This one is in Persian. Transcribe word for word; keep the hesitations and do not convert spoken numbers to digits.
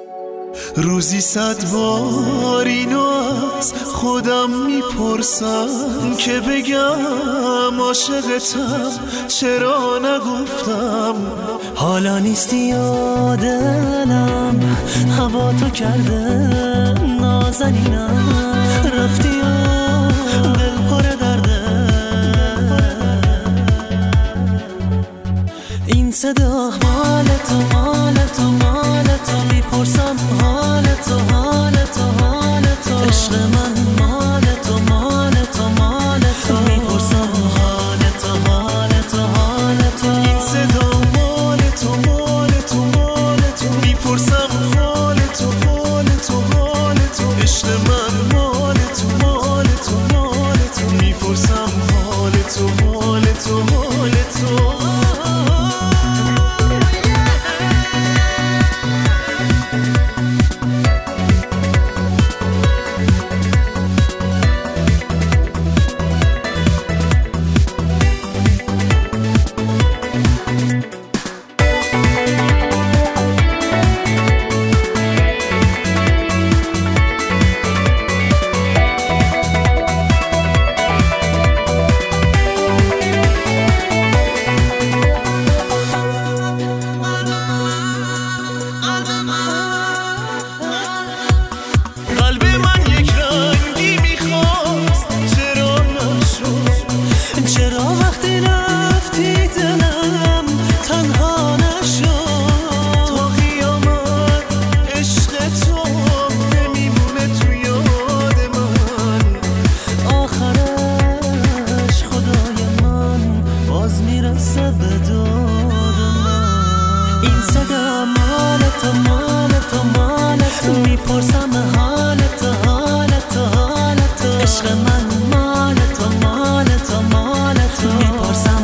روزی صد بار اینو از خودم میپرسم که بگم عاشقتم چرا نگفتم. حالا نیستی یا دلم هوا تو کرده نازنینم، رفتی و دل پر درده. این صدا مال تو مال تو مال تو، میپرسم حال تو حال تو حال تو. عشق من مال تو مال تو مال تو، میپرسم حال تو حال تو حال تو. این صدا مال تو مال تو مال تو، میپرسم حال تو حال تو حال تو. عشق من مال تو مال تو مال تو، میپرسم حال تو حال تو حال تو. این صدا مال تو مال تو مال تو، میپرسم حال تو حال تو حال تو. عشق من مال تو مال تو مال تو، میپرسم